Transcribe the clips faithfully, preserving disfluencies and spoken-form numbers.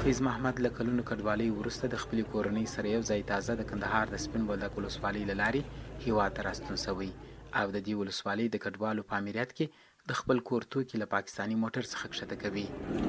فیض محمد له کلونو کډوالۍ وروسته د خپلې کورنۍ سره یو ځای تازه د کندهار د سپین بولدک ولسوالۍ له لارې هیواد ته راستون شوی او د دې ولسوالۍ د کډوالو په امریت کې د خپل کور توکي له پاکستاني موټر څخه کښته کوي.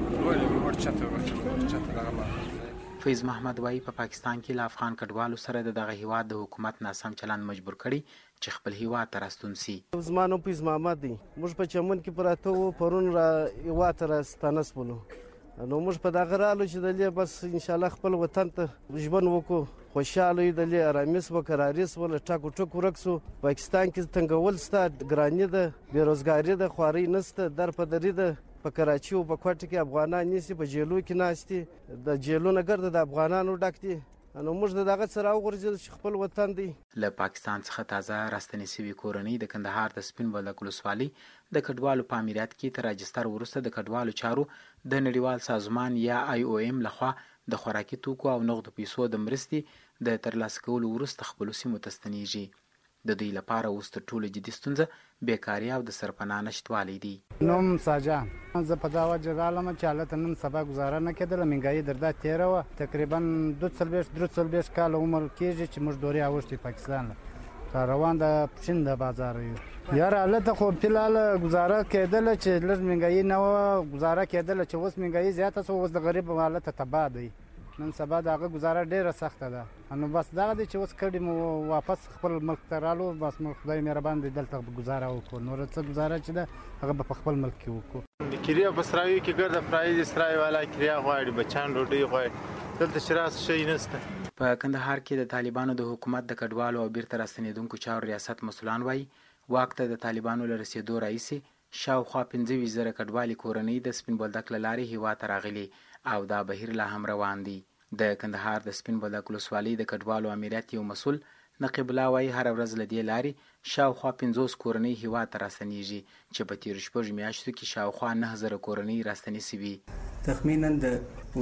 فیض محمد وایي په پاکستان کې له افغان کډوالو سره د دغه هیواد د حکومت ناسم چلند مجبور کړي چې خپل هیواد ته راستون سي. زما نوم فیض محمد دی. موږ په چمن کې پراته وو، پرون را هیواد ته راستانه شولو. نو موږ په دغه رالو چې دلې بس انشاءالله خپل وطن ته ژوند وکړو، خوشحاله یو، دلې ارامي سوه، کراري سوه، له ټاکو ټکو ورک سو. پاکستان کې تنګول سته، ګراني ده، بېروزګاري ده، خوارۍ نشته، در په دري ده. په کراچي او په کوټه کې افغانان نیسي، په جیلو کې ناست دي، د جیلونه ګرده د افغانانو ډک دي. نو موږ د دغه څه راوغورځېدو چې خپل وطن دی. له پاکستان څخه تازه راستنې سوي کورنۍ د کندهار د سپین بولدک ولسوالۍ د کډوالو په امریت کې تر راجستر وروسته د کډوالو چارو د نړیوال سازمان یا آی او ایم لخوا د خوراکي توکو او نغدو پیسو د مرستې د ترلاسه کولو وروسته خپلو سیمو ته ستنیږي. د دوی لپاره اوس تر ټولو جدي ستونزه بیکاري او د سرپناه نشتوالی دی. نوم ساجان، زه په دا وجه رالم چې هلته نن سبا ګزاره نه کېدله، مهنګایي در دا تېره وه. تقریبا دوه څلوېښت درې څلوېښت کاله عمر کېږي چې موږ دورې اوښتې پاکستان له را روان د پښین د بازار یو. یاره هلته خو فلحال ګزاره کېدله چې لږ مهنګایي نه وه، ګزاره کېدله چې اوس مهنګایي زیاته شوه، اوس د غریب حالت تباه دی. نن سبا د هغه ګزاره ډېره سخته ده. نو بس دغه دی چې اوس کډې مو واپس خپل ملک ته رالو، بس موږ خدای مهربان دی دلته ګزاره وکړو، نور څه ګزاره چې ده هغه به په خپل ملک کې وکړو. د کریا په سرايو کې ګرده پرایز سرای والا کریا غواړي، بچان ډوډۍ غواړي، دلته چې راس شی نشته. په کندهار کې د طالبانو د حکومت د کډوالو او بیرته راستنېدونکو چارو ریاست مسؤلان وایي واک ته د طالبانو له رسېدو راهیسې شاوخوا پنځه ویشت زره کډوالې کورنۍ د سپین بولدک له لارې هیواد ته راغلي او دا بهیر لا هم روان دی. د کندهار د سپین بولدک ولسوالۍ د کډوالو امریت یو مسؤل نقیب الله وایي هره ورځ له دې لارې شاوخوا پنځوس کورنۍ هیواد ته راستنېږي چې په تېرو شپږو میاشتو کې شاوخوا نهه زره کورنۍ راستنې سوي. تخمینا د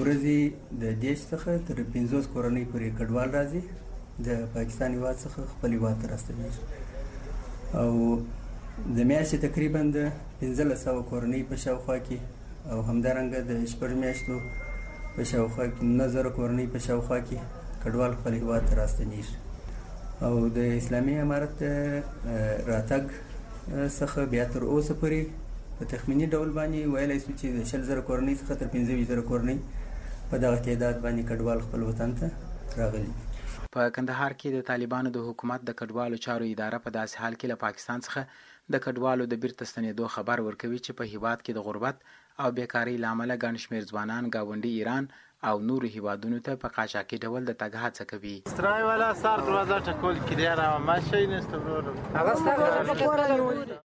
ورځې د دېرش څخه تر پنځوس کورنۍ پورې کډوال راځي د پاکستان هیواد څخه خپل هیواد ته راستنېږي او د میاشتې تقریبا د پنځلس سوه کورنۍ په شاوخوا کې او همدارنګه د شپږ میاشتو په شاوخوا کې نهه زره کورنۍ په شاوخوا کې کډوال خپل هیواد ته راستنېږي او د اسلامي امارت راتګ څخه بیا تر اوسه پورې په تخمیني ډول باندې ویلی شو چې د شل زره کورنۍ څخه تر پنځه ویشت زره کورنۍ په دغه تعداد باندې کډوال خپل وطن ته راغلي. په کندهار کې د طالبانو د حکومت د کډوالو چارو اداره په داسې حال کې له پاکستان څخه د کډوالو د بیرته ستنېدو خبر ورکوي چې په هیواد کې د غربت او بیکارۍ له امله ګڼ شمېر ځوانان ګاونډي ایران او نورو هیوادونو ته په قاچاقي ډول د تګ هڅه کوي. سرای والا سار دروازه ټکول کریا را ما شي نشته ورور هغه